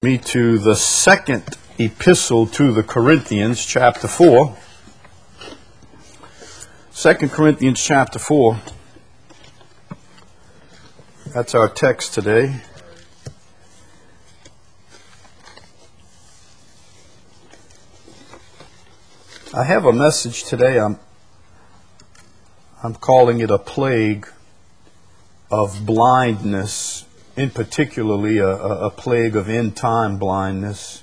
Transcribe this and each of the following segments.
Me to the second epistle to the Corinthians, chapter 4. 2 Corinthians chapter 4. That's our text today. I have a message today. I'm calling it a plague of blindness. In particularly a plague of end-time blindness.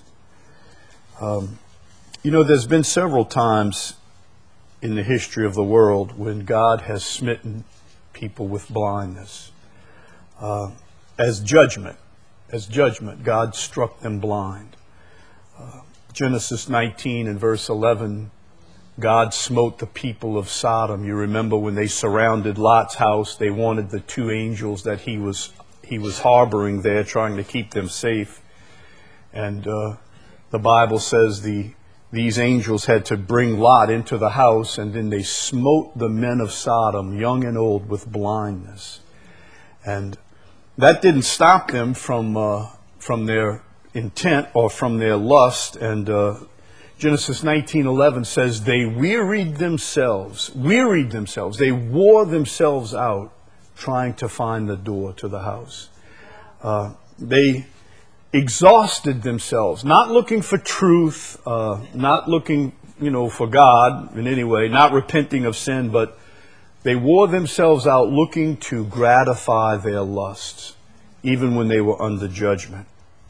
There's been several times in the history of the world when God has smitten people with blindness. As judgment, God struck them blind. Genesis 19 and verse 11, God smote the people of Sodom. You remember when they surrounded Lot's house, they wanted the two angels that he was harboring there, trying to keep them safe. And the Bible says these angels had to bring Lot into the house, and then they smote the men of Sodom, young and old, with blindness. And that didn't stop them from their intent or from their lust. And Genesis 19:11 says they wearied themselves. They wore themselves out trying to find the door to the house. They exhausted themselves, not looking for truth, not looking, for God in any way, not repenting of sin, but they wore themselves out looking to gratify their lusts, even when they were under judgment.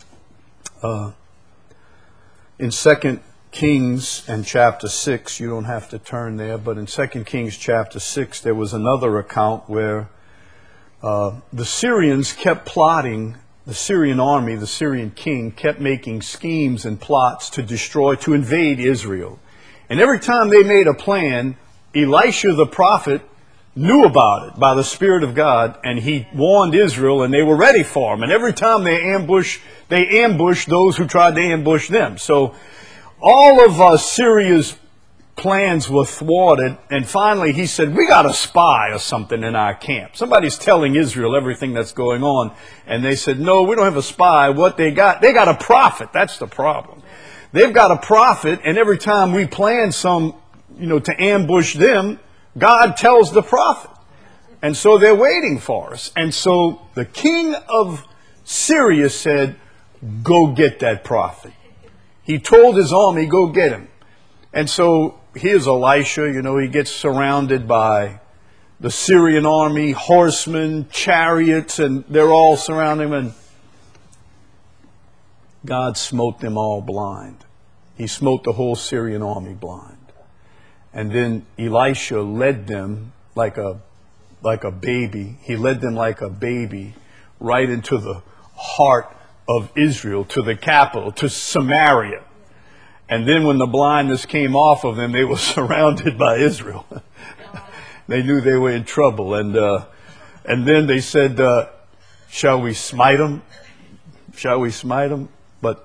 In 2 Kings and chapter 6, you don't have to turn there, but in 2 Kings chapter 6, there was another account where the Syrians kept plotting. The Syrian army, the Syrian king, kept making schemes and plots to invade Israel. And every time they made a plan, Elisha the prophet knew about it by the Spirit of God, and he warned Israel, and they were ready for him. And every time they ambushed those who tried to ambush them. So all of Syria's plans were thwarted, and finally he said, we got a spy or something in our camp. Somebody's telling Israel everything that's going on. And they said, no, we don't have a spy. What they got a prophet. That's the problem. They've got a prophet, and every time we plan to ambush them, God tells the prophet. And so they're waiting for us. And so the king of Syria said, go get that prophet. He told his army, go get him. And so here's Elisha, he gets surrounded by the Syrian army, horsemen, chariots, and they're all surrounding him. And God smote them all blind. He smote the whole Syrian army blind. And then Elisha led them like a baby. He led them like a baby right into the heart of Israel, to the capital, to Samaria. And then when the blindness came off of them, they were surrounded by Israel. They knew they were in trouble. And then they said, shall we smite them? Shall we smite them? But,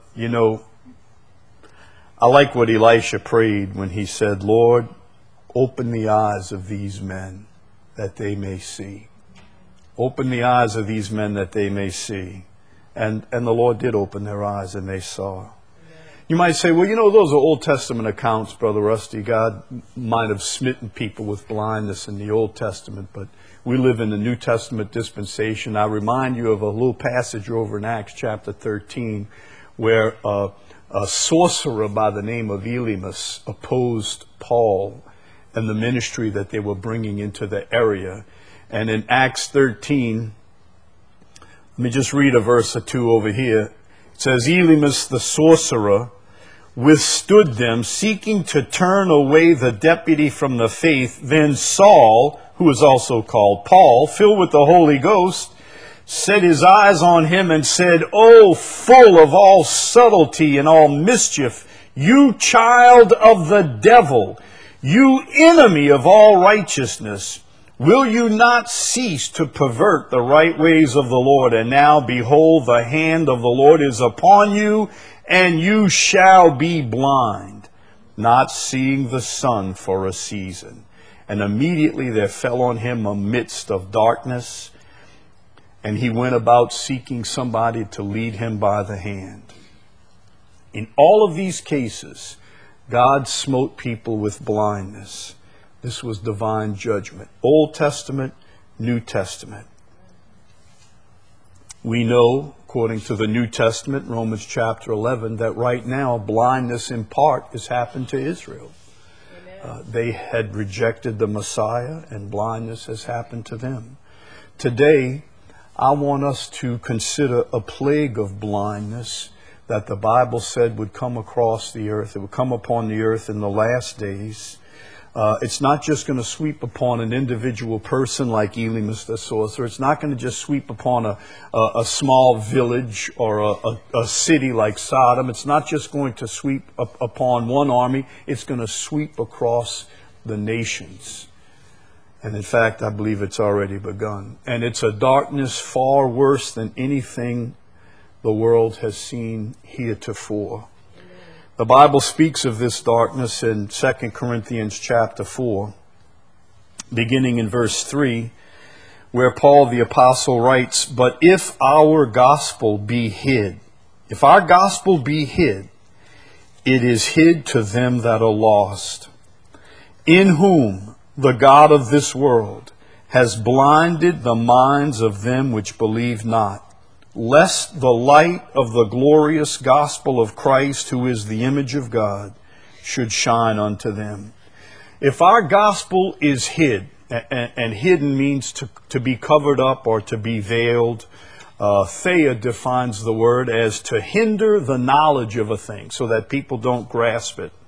I like what Elisha prayed when he said, Lord, open the eyes of these men that they may see. Open the eyes of these men that they may see. And the Lord did open their eyes, and they saw. You might say, well, those are Old Testament accounts, Brother Rusty. God might have smitten people with blindness in the Old Testament, but we live in the New Testament dispensation. I remind you of a little passage over in Acts chapter 13 where a sorcerer by the name of Elymas opposed Paul and the ministry that they were bringing into the area. And in Acts 13, let me just read a verse or two over here. It says, Elymas the sorcerer withstood them, seeking to turn away the deputy from the faith. Then Saul, who is also called Paul, filled with the Holy Ghost, set his eyes on him and said, O full of all subtlety and all mischief, you child of the devil, you enemy of all righteousness, will you not cease to pervert the right ways of the Lord? And now, behold, the hand of the Lord is upon you, and you shall be blind, not seeing the sun for a season. And immediately there fell on him a midst of darkness, and he went about seeking somebody to lead him by the hand. In all of these cases, God smote people with blindness. This was divine judgment. Old Testament, New Testament. We know, according to the New Testament, Romans chapter 11, that right now blindness in part has happened to Israel. They had rejected the Messiah, and blindness has happened to them. Today, I want us to consider a plague of blindness that the Bible said would come across the earth. It would come upon the earth in the last days. It's not just going to sweep upon an individual person like Elymas the sorcerer. It's not going to just sweep upon a small village or a city like Sodom. It's not just going to sweep upon one army. It's going to sweep across the nations. And in fact, I believe it's already begun. And it's a darkness far worse than anything the world has seen heretofore. The Bible speaks of this darkness in 2 Corinthians chapter 4, beginning in verse 3, where Paul the apostle writes, "But if our gospel be hid, if our gospel be hid, it is hid to them that are lost, in whom the God of this world has blinded the minds of them which believe not, lest the light of the glorious gospel of Christ, who is the image of God, should shine unto them." If our gospel is hid, and hidden means to be covered up or to be veiled, Thayer defines the word as to hinder the knowledge of a thing so that people don't grasp it.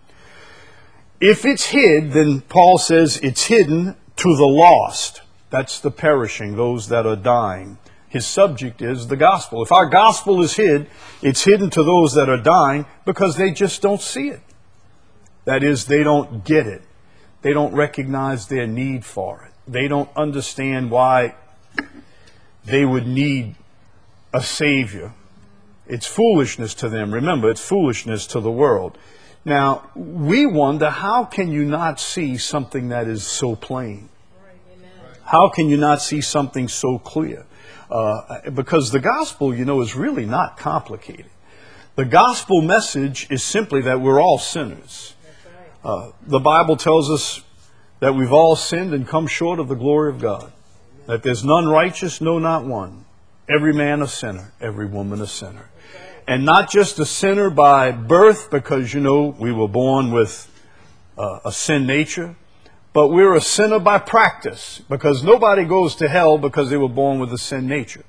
If it's hid, then Paul says it's hidden to the lost. That's the perishing, those that are dying. His subject is the gospel. If our gospel is hid, it's hidden to those that are dying because they just don't see it. That is, they don't get it. They don't recognize their need for it. They don't understand why they would need a Savior. It's foolishness to them. Remember, it's foolishness to the world. Now, we wonder, how can you not see something that is so plain? How can you not see something so clear? Because the gospel, is really not complicated. The gospel message is simply that we're all sinners. The Bible tells us that we've all sinned and come short of the glory of God. That there's none righteous, no, not one. Every man a sinner, every woman a sinner. And not just a sinner by birth, because, we were born with a sin nature. But we're a sinner by practice, because nobody goes to hell because they were born with a sin nature.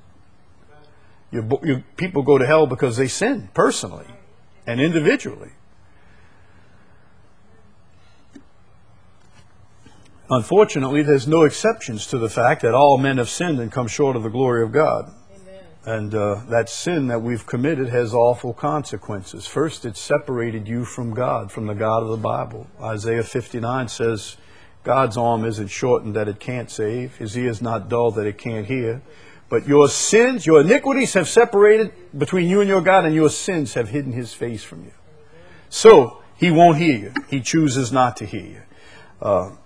People go to hell because they sin personally and individually. Unfortunately, there's no exceptions to the fact that all men have sinned and come short of the glory of God. And that sin that we've committed has awful consequences. First, it separated you from God, from the God of the Bible. Isaiah 59 says, God's arm isn't shortened that it can't save. His ear is not dull that it can't hear. But your sins, your iniquities have separated between you and your God, and your sins have hidden his face from you. So, he won't hear you. He chooses not to hear you.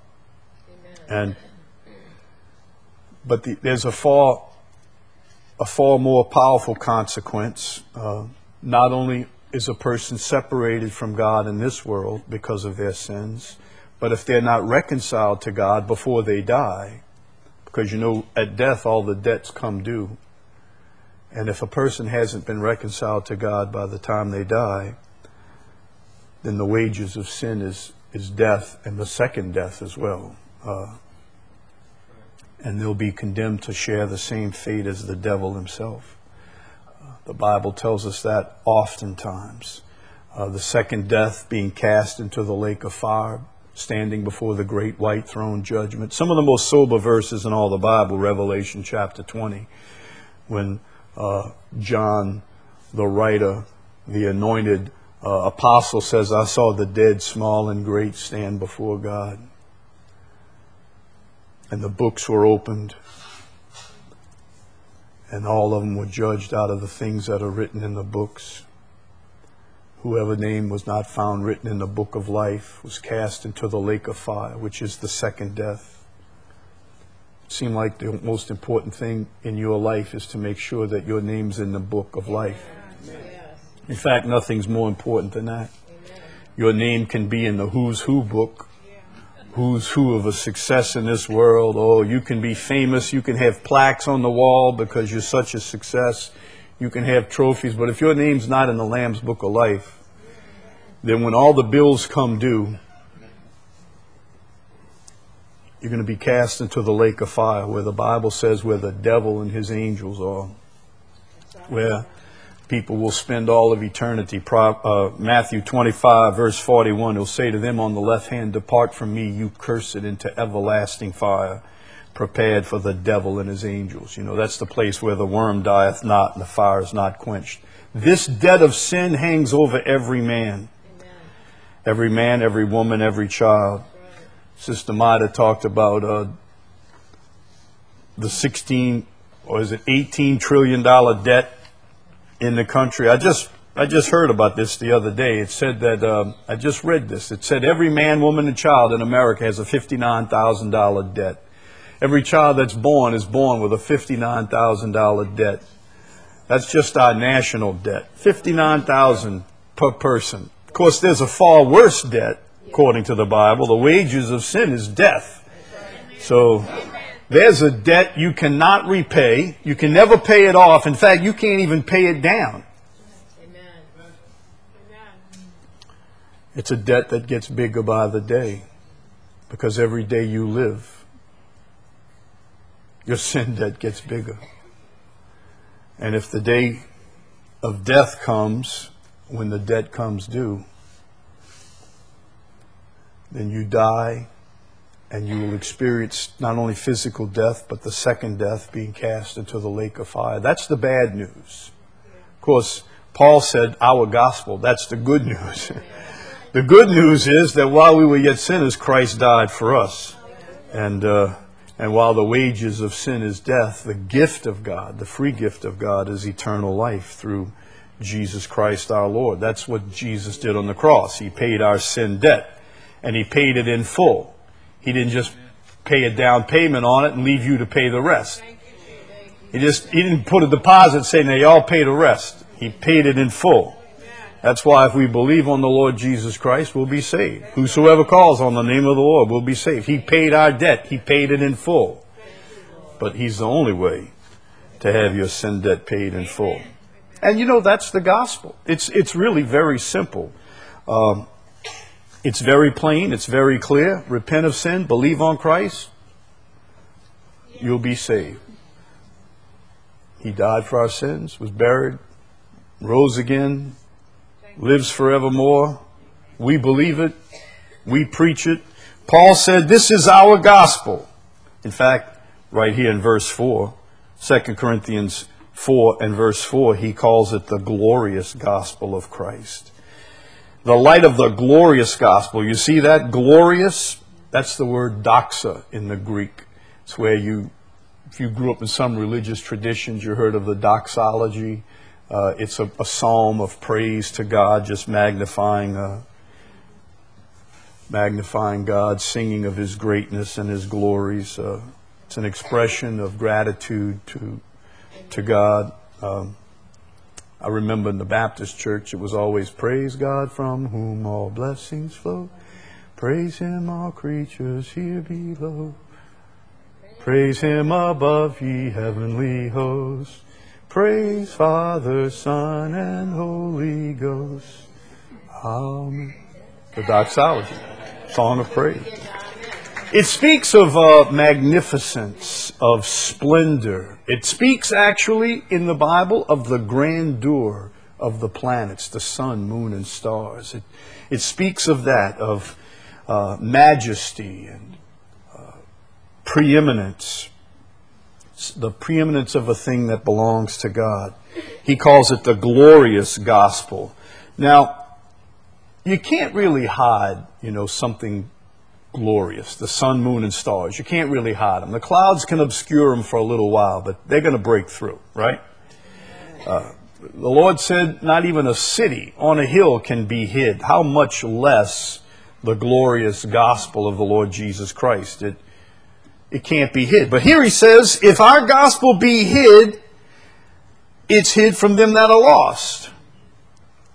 But there's a far more powerful consequence. Not only is a person separated from God in this world because of their sins, but if they're not reconciled to God before they die, because at death all the debts come due. And if a person hasn't been reconciled to God by the time they die, then the wages of sin is death, and the second death as well. And they'll be condemned to share the same fate as the devil himself. The Bible tells us that oftentimes. The second death being cast into the lake of fire, standing before the great white throne judgment. Some of the most sober verses in all the Bible, Revelation chapter 20, when John, the writer, the anointed apostle says, "I saw the dead, small and great, stand before God. And the books were opened, and all of them were judged out of the things that are written in the books. Whoever name was not found written in the book of life was cast into the lake of fire," which is the second death. It seemed like the most important thing in your life is to make sure that your name's in the book of life. In fact, nothing's more important than that. Your name can be in the who's who book, who's who of a success in this world. Oh, you can be famous. You can have plaques on the wall because you're such a success. You can have trophies. But if your name's not in the Lamb's Book of Life, then when all the bills come due, you're going to be cast into the lake of fire, where the Bible says where the devil and his angels are, where people will spend all of eternity. Matthew 25, verse 41, he'll say to them on the left hand, "Depart from me, you cursed, into everlasting fire, prepared for the devil and his angels." You know, that's the place where the worm dieth not and the fire is not quenched. This debt of sin hangs over every man. Amen. Every man, every woman, every child. Sister Maida talked about the $18 trillion debt in the country. I just heard about this the other day. It said that, I just read this. It said every man, woman, and child in America has a $59,000 debt. Every child that's born is born with a $59,000 debt. That's just our national debt. $59,000 per person. Of course, there's a far worse debt, according to the Bible. The wages of sin is death. So there's a debt you cannot repay. You can never pay it off. In fact, you can't even pay it down. It's a debt that gets bigger by the day, because every day you live, your sin debt gets bigger. And if the day of death comes, when the debt comes due, then you die, and you will experience not only physical death, but the second death, being cast into the lake of fire. That's the bad news. Of course, Paul said our gospel, that's the good news. The good news is that while we were yet sinners, Christ died for us. And while the wages of sin is death, the gift of God, the free gift of God, is eternal life through Jesus Christ our Lord. That's what Jesus did on the cross. He paid our sin debt. And he paid it in full. He didn't just pay a down payment on it and leave you to pay the rest. He didn't put a deposit saying, "Now y'all pay the rest." He paid it in full. That's why if we believe on the Lord Jesus Christ, we'll be saved. Whosoever calls on the name of the Lord will be saved. He paid our debt. He paid it in full. But he's the only way to have your sin debt paid in full. And you know, that's the gospel. It's really very simple. It's very plain. It's very clear. Repent of sin. Believe on Christ. You'll be saved. He died for our sins, was buried, rose again, lives forevermore. We believe it. We preach it. Paul said this is our gospel. In fact, right here in verse 4, 2 Corinthians 4 and verse 4, he calls it the glorious gospel of Christ. The light of the glorious gospel. You see that? Glorious? That's the word doxa in the Greek. It's where if you grew up in some religious traditions, you heard of the doxology. It's a psalm of praise to God, just magnifying God, singing of his greatness and his glories. It's an expression of gratitude to God. I remember in the Baptist church, it was always, "Praise God from whom all blessings flow. Praise him, all creatures here below. Praise him above, ye heavenly hosts. Praise Father, Son, and Holy Ghost." Amen. The doxology, song of praise. It speaks of magnificence, of splendor. It speaks actually in the Bible of the grandeur of the planets, the sun, moon, and stars. It speaks of that, of majesty and preeminence. The preeminence of a thing that belongs to God. He calls it the glorious gospel. Now, you can't really hide, something glorious, the sun, moon, and stars. You can't really hide them. The clouds can obscure them for a little while, but they're going to break through, right? The Lord said not even a city on a hill can be hid. How much less the glorious gospel of the Lord Jesus Christ? It can't be hid. But here he says, if our gospel be hid, it's hid from them that are lost.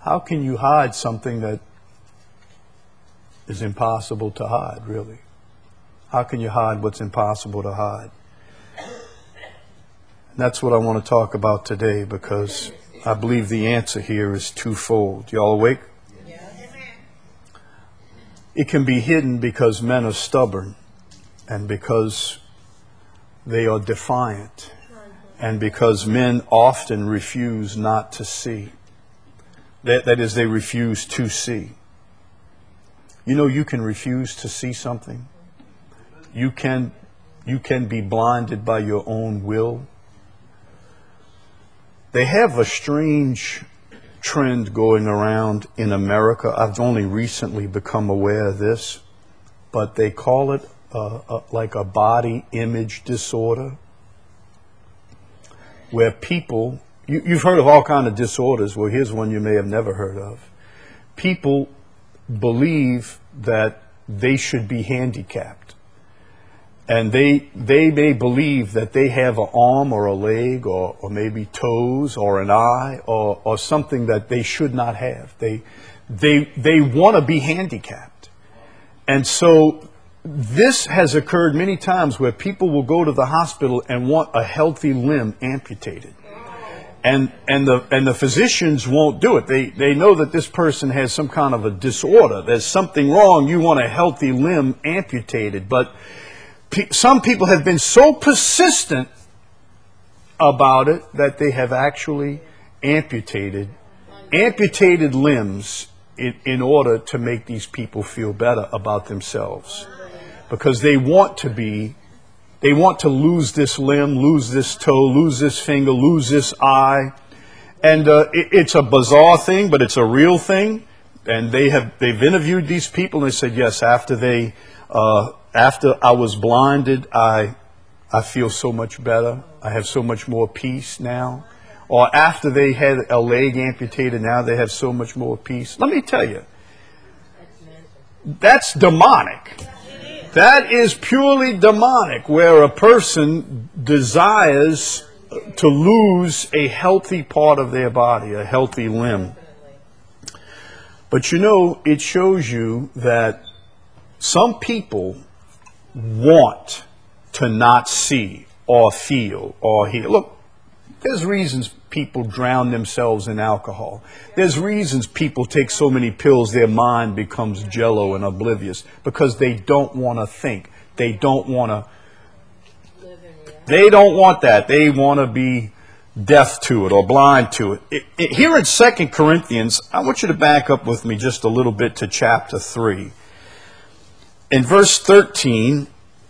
How can you hide something that is impossible to hide, really? How can you hide what's impossible to hide? And that's what I want to talk about today, because I believe the answer here is twofold. Y'all awake? Yes. It can be hidden because men are stubborn, and because they are defiant, and because men often refuse not to see. That is, they refuse to see. You know, you can refuse to see something. You can be blinded by your own will. They have a strange trend going around in America. I've only recently become aware of this, but they call it like a body image disorder, where people, you've heard of all kinds of disorders. Well, here's one you may have never heard of. People believe that they should be handicapped. And they may believe that they have an arm or a leg or maybe toes or an eye or something that they should not have. They want to be handicapped. And so this has occurred many times where people will go to the hospital and want a healthy limb amputated. And the physicians won't do it. They know that this person has some kind of a disorder. There's something wrong. You want a healthy limb amputated. But some people have been so persistent about it that they have actually amputated limbs in order to make these people feel better about themselves. Because they want to lose this limb, lose this toe, lose this finger, lose this eye. And it's a bizarre thing, but it's a real thing. And they've interviewed these people, and they said, yes, after I was blinded, I feel so much better. I have so much more peace now. Or after they had a leg amputated, now they have so much more peace. Let me tell you, that's demonic. That is purely demonic, where a person desires to lose a healthy part of their body, a healthy limb. But you know, it shows you that some people want to not see or feel or hear. Look, there's reasons people drown themselves in alcohol. There's reasons people take so many pills their mind becomes jello and oblivious, because they don't want to think. They don't want that. They want to be deaf to it or blind to it. Here in 2 Corinthians, I want you to back up with me just a little bit to chapter 3. In verse 13,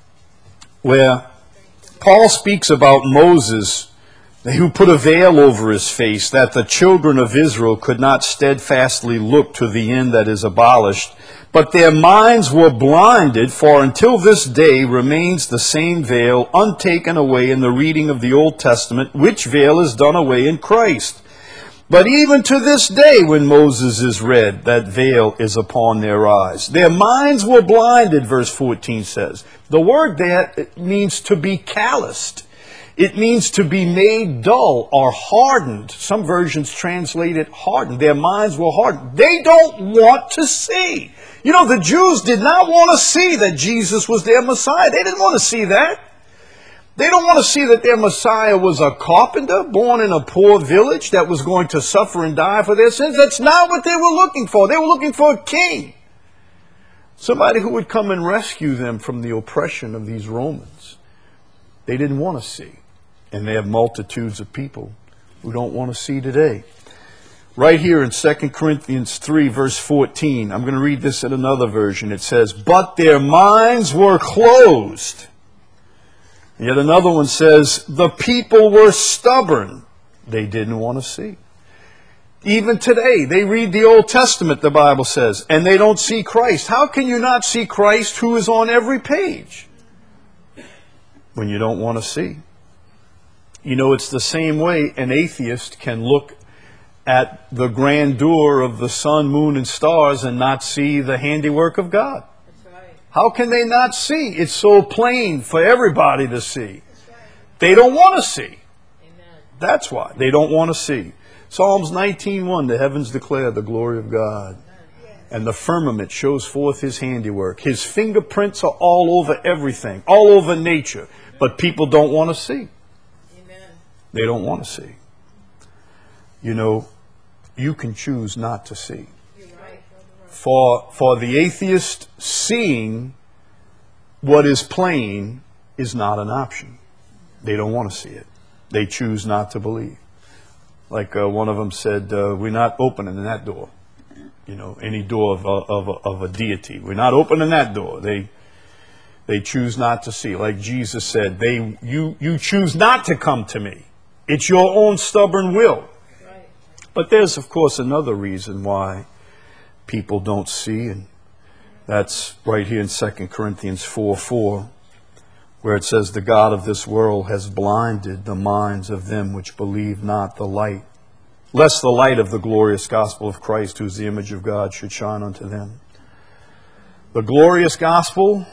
where Paul speaks about Moses, who put a veil over his face, that the children of Israel could not steadfastly look to the end that is abolished, but their minds were blinded, for until this day remains the same veil untaken away in the reading of the Old Testament, which veil is done away in Christ. But even to this day, when Moses is read, that veil is upon their eyes. Their minds were blinded, verse 14 says. The word there means to be calloused. It means to be made dull or hardened. Some versions translate it hardened. Their minds were hardened. They don't want to see. You know, the Jews did not want to see that Jesus was their Messiah. They didn't want to see that. They don't want to see that their Messiah was a carpenter born in a poor village that was going to suffer and die for their sins. That's not what they were looking for. They were looking for a king. Somebody who would come and rescue them from the oppression of these Romans. They didn't want to see. And they have multitudes of people who don't want to see today. Right here in 2 Corinthians 3, verse 14, I'm going to read this in another version. It says, but their minds were closed. Yet another one says, the people were stubborn. They didn't want to see. Even today, they read the Old Testament, the Bible says, and they don't see Christ. How can you not see Christ who is on every page when you don't want to see? You know, it's the same way an atheist can look at the grandeur of the sun, moon, and stars and not see the handiwork of God. That's right. How can they not see? It's so plain for everybody to see. That's right. They don't want to see. Amen. That's why they don't want to see. Psalms 19:1, the heavens declare the glory of God, and the firmament shows forth his handiwork. His fingerprints are all over everything, all over nature, but people don't want to see. Amen. They don't want to see. You know, you can choose not to see. You're right. For the atheist, seeing what is plain is not an option. They don't want to see it. They choose not to believe. Like one of them said, we're not opening that door. You know, any door of a deity. We're not opening that door. They choose not to see. Like Jesus said, you choose not to come to me. It's your own stubborn will. Right. But there's, of course, another reason why people don't see, and that's right here in 2 Corinthians 4:4, where it says, the God of this world has blinded the minds of them which believe not the light, lest the light of the glorious gospel of Christ, who is the image of God, should shine unto them. The glorious gospel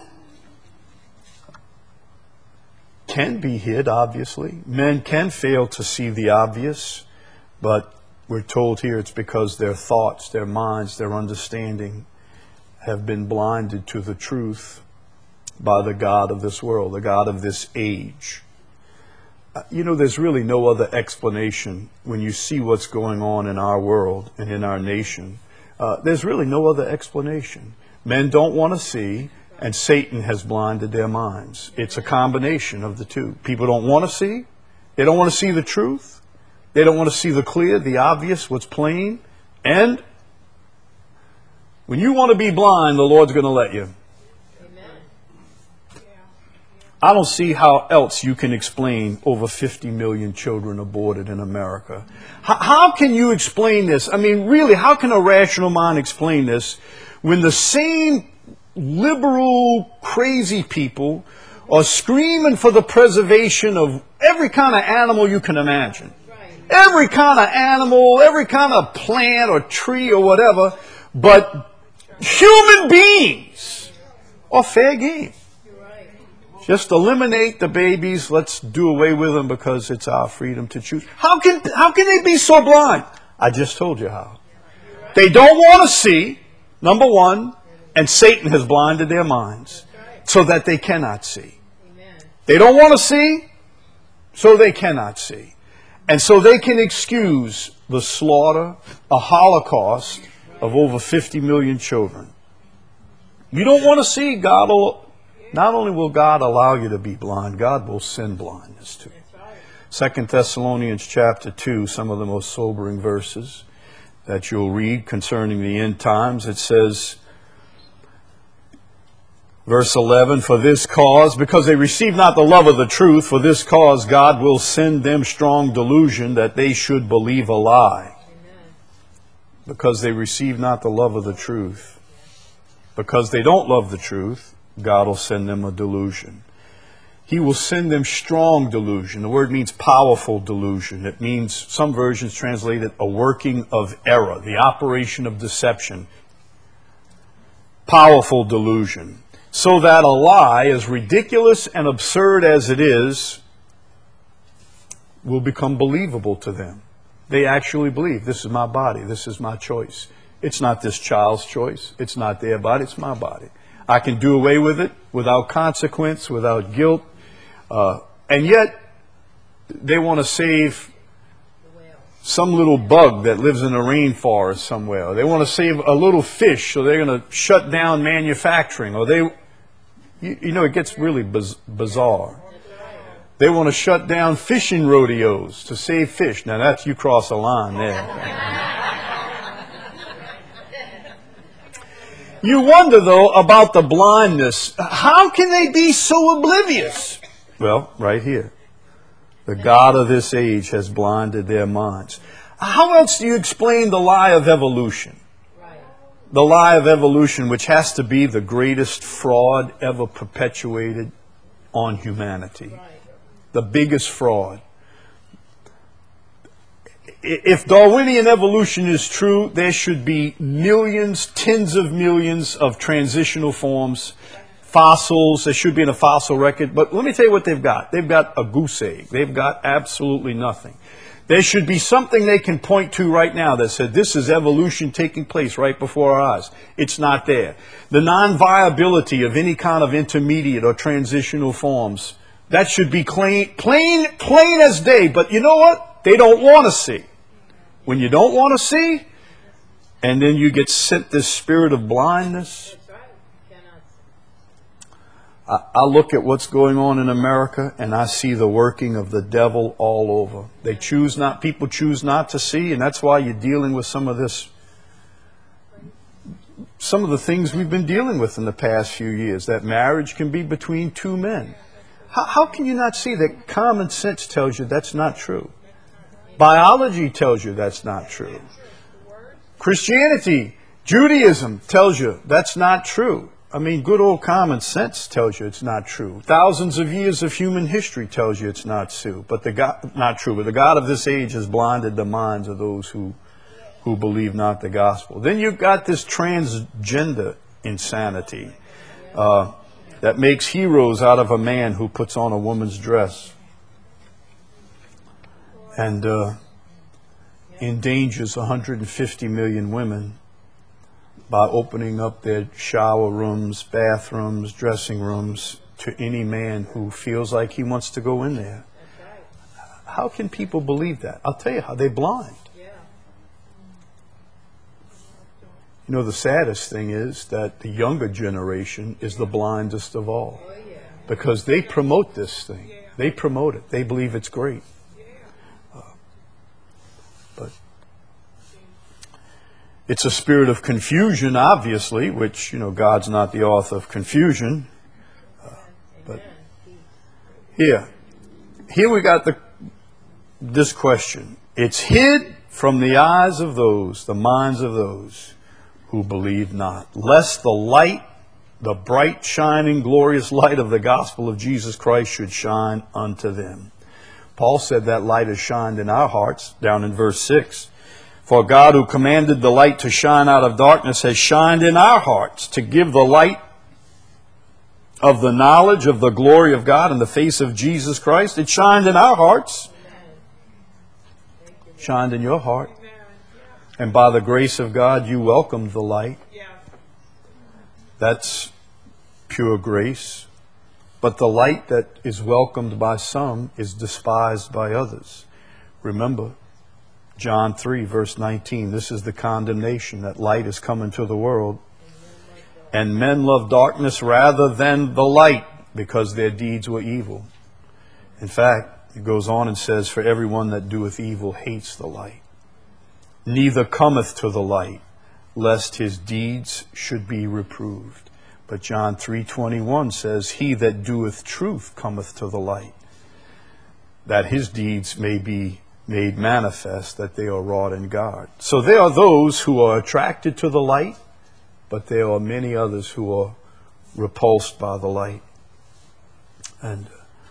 can be hid, obviously. Men can fail to see the obvious, but we're told here it's because their thoughts, their minds, their understanding have been blinded to the truth by the God of this world, the God of this age. You know, there's really no other explanation when you see what's going on in our world and in our nation. There's really no other explanation. Men don't want to see, and Satan has blinded their minds. It's a combination of the two. People don't want to see. They don't want to see the truth. They don't want to see the clear, the obvious, what's plain. And when you want to be blind, the Lord's going to let you. I don't see how else you can explain over 50 million children aborted in America. How can you explain this? I mean, really, how can a rational mind explain this when the same liberal, crazy people are screaming for the preservation of every kind of animal you can imagine? Every kind of animal, every kind of plant or tree or whatever, but human beings are fair game. Just eliminate the babies. Let's do away with them because it's our freedom to choose. How can they be so blind? I just told you how. They don't want to see, number one, and Satan has blinded their minds so that they cannot see. They don't want to see, so they cannot see. And so they can excuse the slaughter, a holocaust of over 50 million children. You don't want to see, God will... Not only will God allow you to be blind, God will send blindness to you. 2 Thessalonians chapter 2, some of the most sobering verses that you'll read concerning the end times. It says, verse 11, for this cause, because they receive not the love of the truth, for this cause God will send them strong delusion that they should believe a lie. Because they receive not the love of the truth. Because they don't love the truth, God will send them a delusion. He will send them strong delusion. The word means powerful delusion. It means, some versions translate it, a working of error, the operation of deception. Powerful delusion. So that a lie, as ridiculous and absurd as it is, will become believable to them. They actually believe, this is my body, this is my choice. It's not this child's choice. It's not their body, it's my body. I can do away with it without consequence, without guilt. And yet, they want to save some little bug that lives in a rainforest somewhere. They want to save a little fish, so they're going to shut down manufacturing. Or you know, it gets really bizarre. They want to shut down fishing rodeos to save fish. Now, that's, you cross a line there. You wonder, though, about the blindness. How can they be so oblivious? Well, right here. The God of this age has blinded their minds. How else do you explain the lie of evolution? The lie of evolution, which has to be the greatest fraud ever perpetuated on humanity. The biggest fraud. If Darwinian evolution is true, there should be millions, tens of millions of transitional forms, fossils. There should be in a fossil record. But let me tell you what they've got. They've got a goose egg. They've got absolutely nothing. There should be something they can point to right now that said this is evolution taking place right before our eyes. It's not there. The non-viability of any kind of intermediate or transitional forms, that should be plain as day. But you know what? They don't want to see. When you don't want to see, and then you get sent this spirit of blindness. I look at what's going on in America and I see the working of the devil all over. People choose not to see, and that's why you're dealing with some of the things we've been dealing with in the past few years, that marriage can be between two men. How can you not see that? Common sense tells you that's not true. Biology tells you that's not true. Christianity, Judaism tells you that's not true. I mean, good old common sense tells you it's not true. Thousands of years of human history tells you it's not true. But the God of this age has blinded the minds of those who believe not the gospel. Then you've got this transgender insanity that makes heroes out of a man who puts on a woman's dress and endangers 150 million women by opening up their shower rooms, bathrooms, dressing rooms to any man who feels like he wants to go in there. How can people believe that? I'll tell you how. They're blind. You know, the saddest thing is that the younger generation is the blindest of all. Because they promote this thing. They promote it. They believe it's great. But it's a spirit of confusion, obviously, which, God's not the author of confusion. But here we got this question. It's hid from the eyes of those, the minds of those who believe not, lest the light, the bright, shining, glorious light of the gospel of Jesus Christ should shine unto them. Paul said that light has shined in our hearts, down in verse 6. For God, who commanded the light to shine out of darkness, has shined in our hearts to give the light of the knowledge of the glory of God in the face of Jesus Christ. It shined in our hearts. Shined in your heart. And by the grace of God, you welcomed the light. That's pure grace. But the light that is welcomed by some is despised by others. Remember, John 3, verse 19, this is the condemnation, that light is come into the world. And men love darkness rather than the light, because their deeds were evil. In fact, it goes on and says, for everyone that doeth evil hates the light, neither cometh to the light, lest his deeds should be reproved. But John 3:21 says, he that doeth truth cometh to the light, that his deeds may be made manifest, that they are wrought in God. So there are those who are attracted to the light, but there are many others who are repulsed by the light. And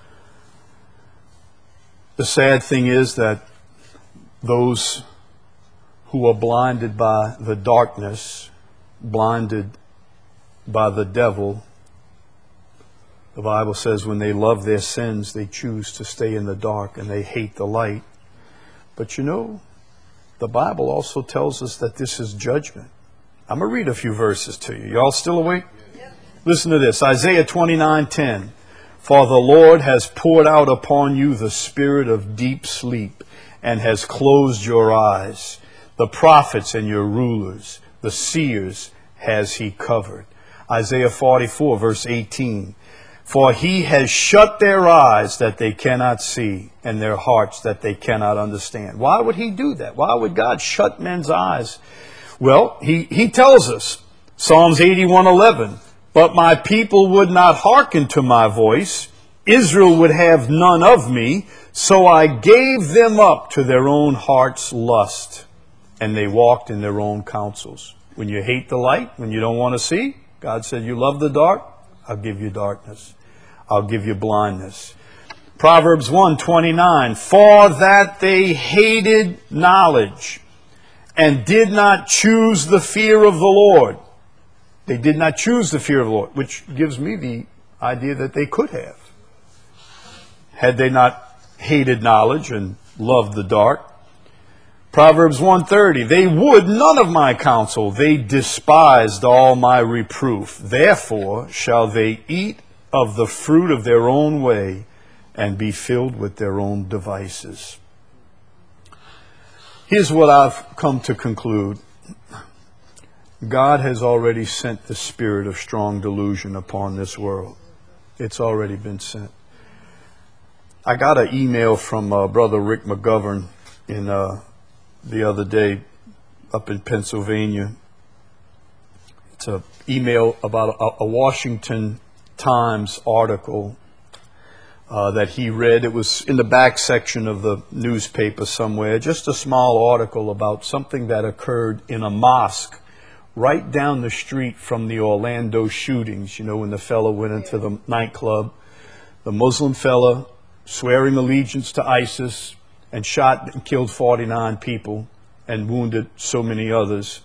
the sad thing is that those who are blinded by the darkness, blinded by the devil, the Bible says when they love their sins, they choose to stay in the dark and they hate the light. But the Bible also tells us that this is judgment. I'm going to read a few verses to you. Y'all still awake? Yep. Listen to this. Isaiah 29:10. For the Lord has poured out upon you the spirit of deep sleep and has closed your eyes. The prophets and your rulers, the seers, has he covered. Isaiah 44, verse 18. For he has shut their eyes that they cannot see, and their hearts that they cannot understand. Why would he do that? Why would God shut men's eyes? Well, he tells us, Psalms 81:11, but my people would not hearken to my voice. Israel would have none of me. So I gave them up to their own heart's lust, and they walked in their own counsels. When you hate the light, when you don't want to see, God said, you love the dark, I'll give you darkness. I'll give you blindness. Proverbs 1:29, for that they hated knowledge and did not choose the fear of the Lord. They did not choose the fear of the Lord, which gives me the idea that they could have. Had they not hated knowledge and loved the dark. Proverbs 1:30, they would none of my counsel. They despised all my reproof. Therefore shall they eat of the fruit of their own way and be filled with their own devices. Here's what I've come to conclude. God has already sent the spirit of strong delusion upon this world. It's already been sent. I got an email from Brother Rick McGovern the other day up in Pennsylvania. It's an email about a Washington Times article that he read. It was in the back section of the newspaper somewhere, just a small article about something that occurred in a mosque right down the street from the Orlando shootings. You know, when the fellow went into the nightclub, the Muslim fella swearing allegiance to ISIS and shot and killed 49 people and wounded so many others.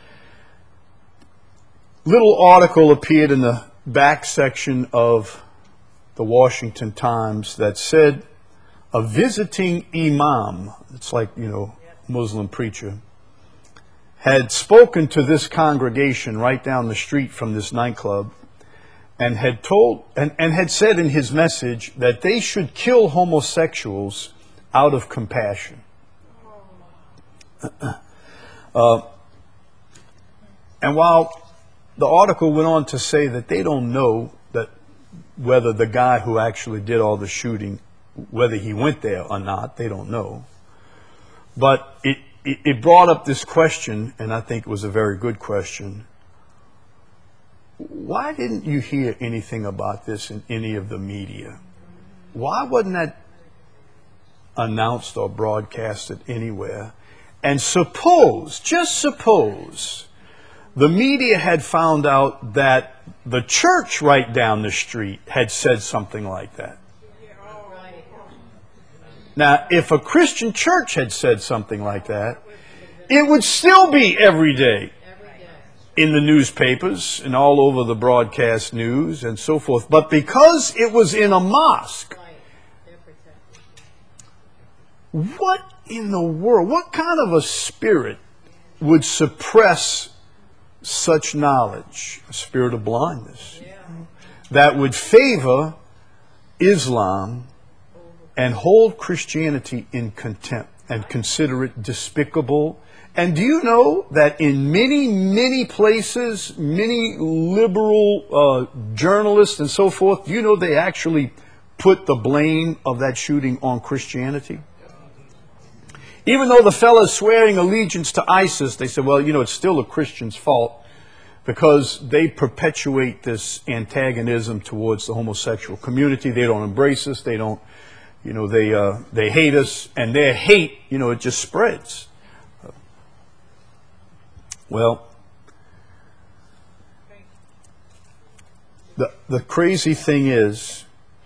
Little article appeared in the back section of the Washington Times that said a visiting imam, it's like, you know, Muslim preacher, had spoken to this congregation right down the street from this nightclub and had told and had said in his message that they should kill homosexuals out of compassion. And while the article went on to say that they don't know that whether the guy who actually did all the shooting, whether he went there or not, they don't know. But it brought up this question, and I think it was a very good question. Why didn't you hear anything about this in any of the media? Why wasn't that announced or broadcasted anywhere? And suppose, just suppose, the media had found out that the church right down the street had said something like that. Now, if a Christian church had said something like that, it would still be every day in the newspapers and all over the broadcast news and so forth. But because it was in a mosque, what in the world, what kind of a spirit would suppress such knowledge? A spirit of blindness that would favor Islam and hold Christianity in contempt and consider it despicable. And do you know that in many, many places, many liberal journalists and so forth, do you know they actually put the blame of that shooting on Christianity? Even though the fellow's swearing allegiance to ISIS, they said, well, you know, it's still a Christian's fault because they perpetuate this antagonism towards the homosexual community. They don't embrace us. They don't, you know, they hate us, and their hate, you know, it just spreads. Well, the crazy thing is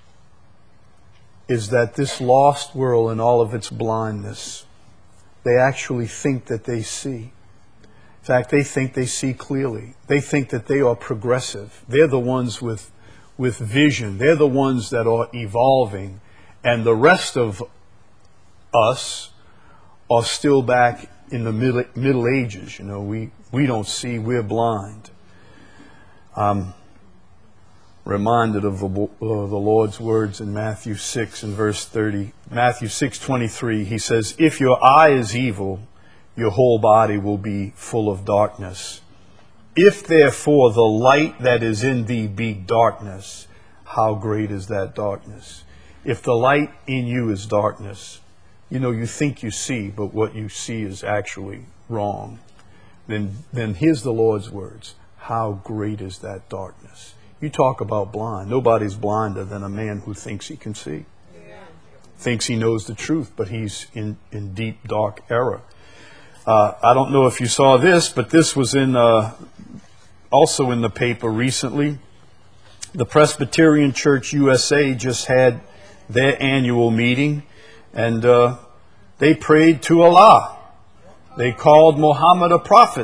that this lost world and all of its blindness, they actually think that they see. In fact, they think they see clearly. They think that they are progressive. They're the ones with vision. They're the ones that are evolving. And the rest of us are still back in the Middle Ages. You know, we don't see, we're blind. I'm reminded of the Lord's words in Matthew 6 and verse 30. Matthew 6:23, he says, if your eye is evil, your whole body will be full of darkness. If therefore the light that is in thee be darkness, how great is that darkness? If the light in you is darkness, you know, you think you see, but what you see is actually wrong. Then here's the Lord's words. How great is that darkness? You talk about blind. Nobody's blinder than a man who thinks he can see. Yeah. Thinks he knows the truth, but he's in deep, dark error. I don't know if you saw this, but this was also in the paper recently. The Presbyterian Church USA just had their annual meeting, and they prayed to Allah. They called Muhammad a prophet.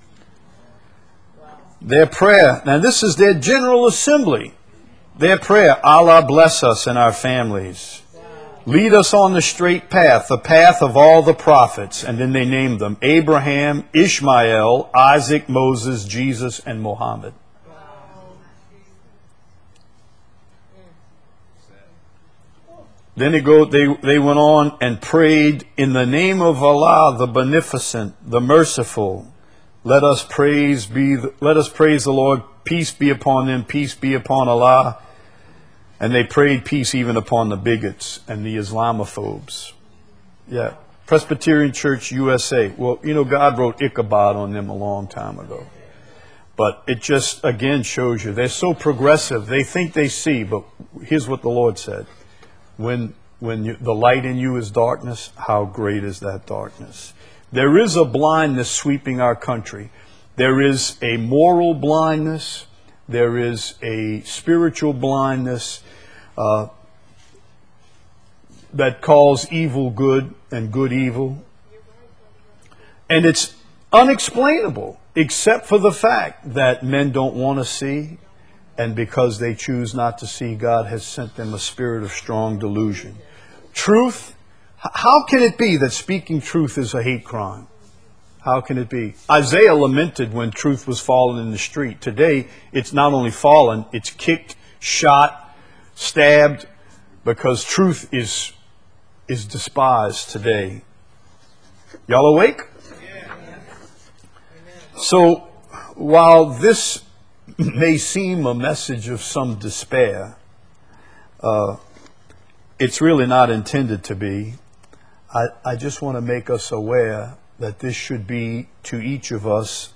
Their prayer, now this is their general assembly. Their prayer, Allah bless us and our families. Lead us on the straight path, the path of all the prophets. And then they named them Abraham, Ishmael, Isaac, Moses, Jesus, and Muhammad. Then they went on and prayed in the name of Allah, the Beneficent, the Merciful. Let us praise the Lord. Peace be upon them. Peace be upon Allah. And they prayed peace even upon the bigots and the Islamophobes. Yeah. Presbyterian Church USA. Well, you know, God wrote Ichabod on them a long time ago. But it just, again, shows you they're so progressive. They think they see, but here's what the Lord said. When the light in you is darkness, how great is that darkness? There is a blindness sweeping our country. There is a moral blindness. There is a spiritual blindness that calls evil good and good evil. And it's unexplainable, except for the fact that men don't want to see. And because they choose not to see, God has sent them a spirit of strong delusion. Truth, how can it be that speaking truth is a hate crime? How can it be? Isaiah lamented when truth was fallen in the street. Today, it's not only fallen, it's kicked, shot, stabbed, because truth is despised today. Y'all awake? So, while this may seem a message of some despair, it's really not intended to be. I just want to make us aware that this should be to each of us,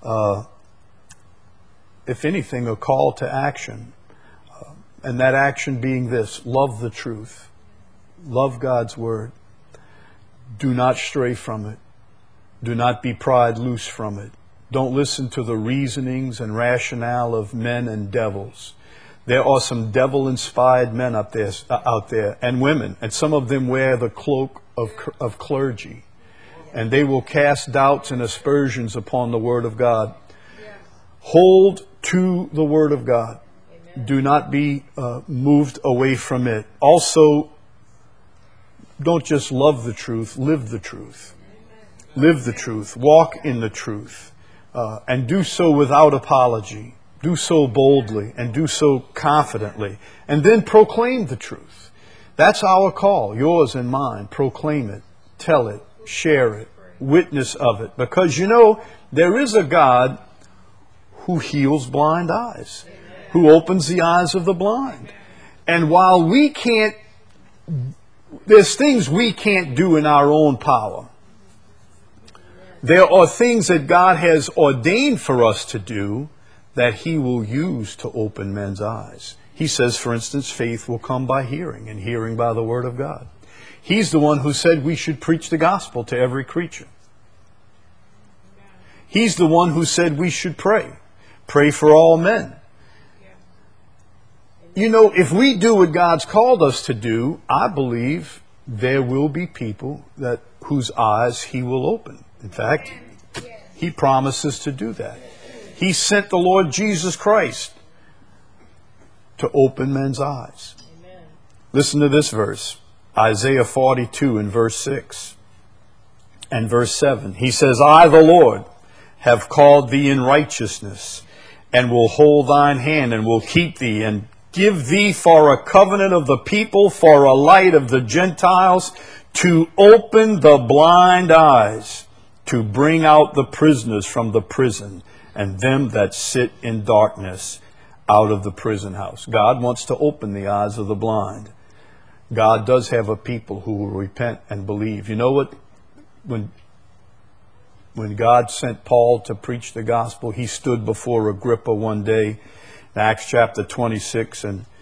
if anything, a call to action. And that action being this: love the truth. Love God's word. Do not stray from it. Do not be pried loose from it. Don't listen to the reasonings and rationale of men and devils. There are some devil-inspired men out there, and women, and some of them wear the cloak of clergy. And they will cast doubts and aspersions upon the Word of God. Hold to the Word of God. Do not be moved away from it. Also, don't just love the truth, live the truth. Live the truth. Walk in the truth. And do so without apology. Do so boldly and do so confidently. And then proclaim the truth. That's our call, yours and mine. Proclaim it. Tell it. Share it. Witness of it. Because, you know, there is a God who heals blind eyes. Who opens the eyes of the blind. And while we can't, there's things we can't do in our own power. There are things that God has ordained for us to do that He will use to open men's eyes. He says, for instance, faith will come by hearing, and hearing by the Word of God. He's the one who said we should preach the gospel to every creature. He's the one who said we should pray. Pray for all men. You know, if we do what God's called us to do, I believe there will be people whose eyes He will open. In fact, He promises to do that. He sent the Lord Jesus Christ to open men's eyes. Amen. Listen to this verse, Isaiah 42 and verse 6 and verse 7. He says, I, the Lord, have called thee in righteousness, and will hold thine hand, and will keep thee, and give thee for a covenant of the people, for a light of the Gentiles, to open the blind eyes, to bring out the prisoners from the prison, and them that sit in darkness out of the prison house. God wants to open the eyes of the blind. God does have a people who will repent and believe. You know what? When God sent Paul to preach the gospel, he stood before Agrippa one day in Acts chapter 26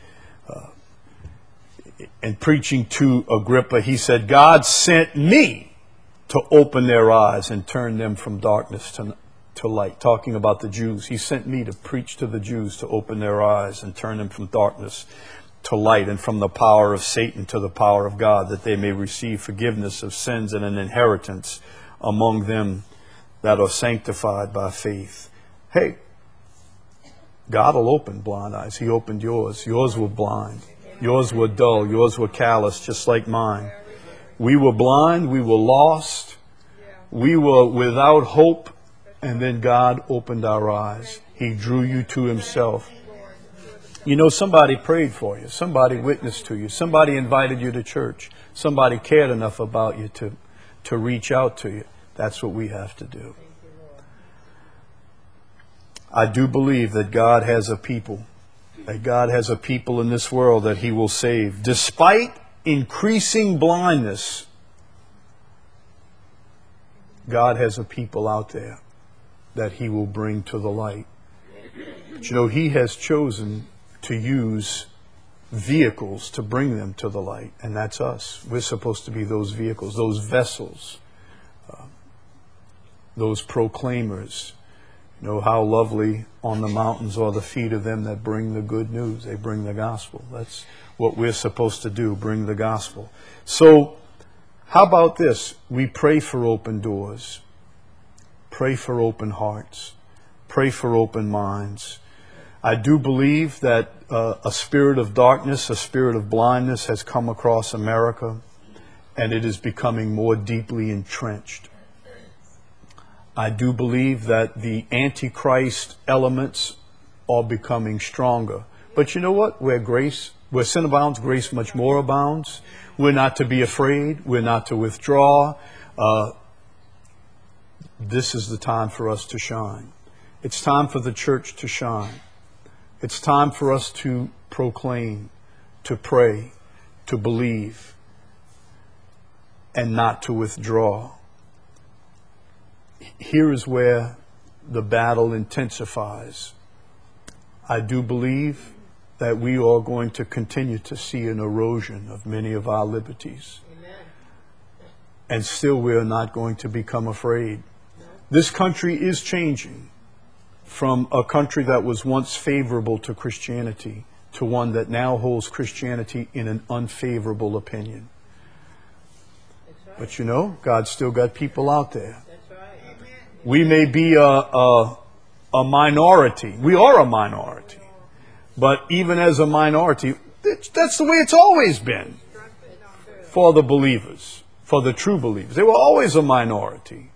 and preaching to Agrippa, he said, God sent me to open their eyes and turn them from darkness to light. Talking about the Jews. He sent me to preach to the Jews to open their eyes and turn them from darkness to light, and from the power of Satan to the power of God, that they may receive forgiveness of sins and an inheritance among them that are sanctified by faith. Hey, God will open blind eyes. He opened yours. Yours were blind. Yours were dull. Yours were callous, just like mine. We were blind. We were lost. We were without hope. And then God opened our eyes. He drew you to himself. You know, somebody prayed for you. Somebody witnessed to you. Somebody invited you to church. Somebody cared enough about you to reach out to you. That's what we have to do. I do believe that God has a people. That God has a people in this world that he will save. Despite increasing blindness, God has a people out there that he will bring to the light. But you know, he has chosen to use vehicles to bring them to the light, and that's us. We're supposed to be those vehicles, those vessels, those proclaimers. You know how lovely on the mountains are the feet of them that bring the good news. They bring the gospel. That's what we're supposed to do, bring the gospel. So, how about this? We pray for open doors. Pray for open hearts. Pray for open minds. I do believe that a spirit of darkness, a spirit of blindness has come across America, and it is becoming more deeply entrenched. I do believe that the Antichrist elements are becoming stronger. But you know what? Where sin abounds, grace much more abounds. We're not to be afraid. We're not to withdraw. This is the time for us to shine. It's time for the church to shine. It's time for us to proclaim, to pray, to believe, and not to withdraw. Here is where the battle intensifies. I do believe that we are going to continue to see an erosion of many of our liberties. Amen. And still we are not going to become afraid. No. This country is changing from a country that was once favorable to Christianity to one that now holds Christianity in an unfavorable opinion. Right. But you know, God's still got people out there. We may be a minority. We are a minority. But even as a minority, that's the way it's always been for the believers, for the true believers. They were always a minority.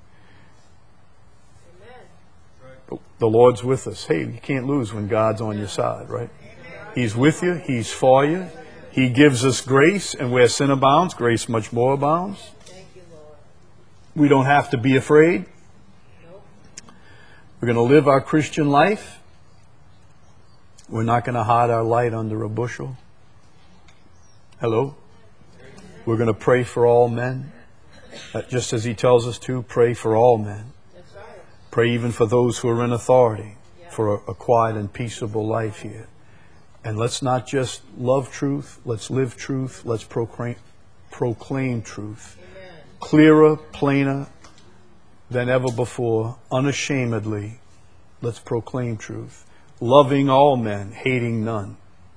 But the Lord's with us. Hey, you can't lose when God's on your side, right? He's with you. He's for you. He gives us grace, and where sin abounds, grace much more abounds. We don't have to be afraid. We're going to live our Christian life. We're not going to hide our light under a bushel. Hello? We're going to pray for all men. Just as he tells us to, pray for all men. Pray even for those who are in authority for a quiet and peaceable life here. And let's not just love truth. Let's live truth. Let's proclaim truth. Clearer, plainer than ever before, unashamedly, let's proclaim truth. Loving all men, hating none.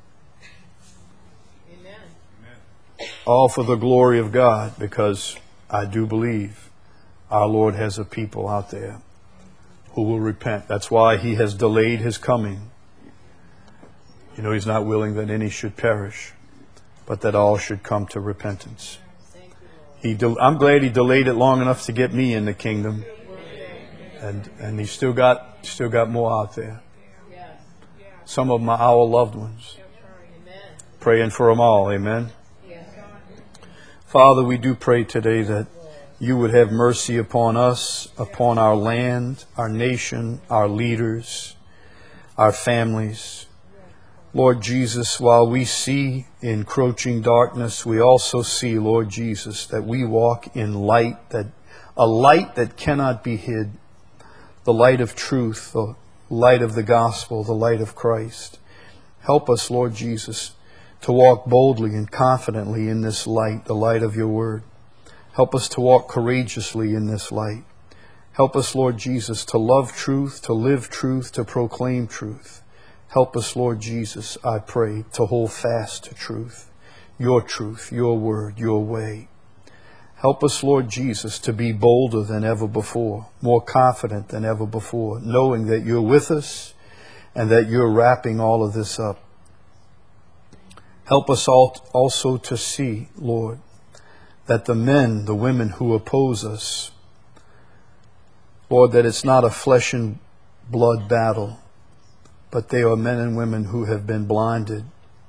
Amen. All for the glory of God, because I do believe our Lord has a people out there who will repent. That's why he has delayed his coming. You know, he's not willing that any should perish, but that all should come to repentance. I'm glad he delayed it long enough to get me in the kingdom, and he's still got more out there. Some of them are our loved ones. Praying for them all. Amen. Father, we do pray today that you would have mercy upon us, upon our land, our nation, our leaders, our families. Lord Jesus, while we see encroaching darkness, we also see, Lord Jesus, that we walk in light, a light that cannot be hid, the light of truth, the light of the gospel, the light of Christ. Help us, Lord Jesus, to walk boldly and confidently in this light, the light of your word. Help us to walk courageously in this light. Help us, Lord Jesus, to love truth, to live truth, to proclaim truth. Help us, Lord Jesus, I pray, to hold fast to truth, your word, your way. Help us, Lord Jesus, to be bolder than ever before, more confident than ever before, knowing that you're with us and that you're wrapping all of this up. Help us all also to see, Lord, that the men, the women who oppose us, Lord, that it's not a flesh and blood battle, but they are men and women who have been blinded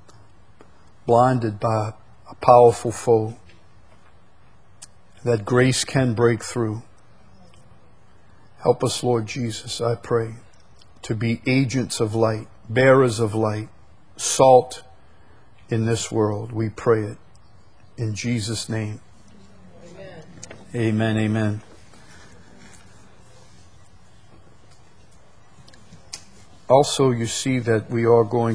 by a powerful foe, that grace can break through. Help us, Lord Jesus, I pray, to be agents of light, bearers of light, salt in this world. We pray it in Jesus' name. Amen. Amen. Amen. Also, you see that we are going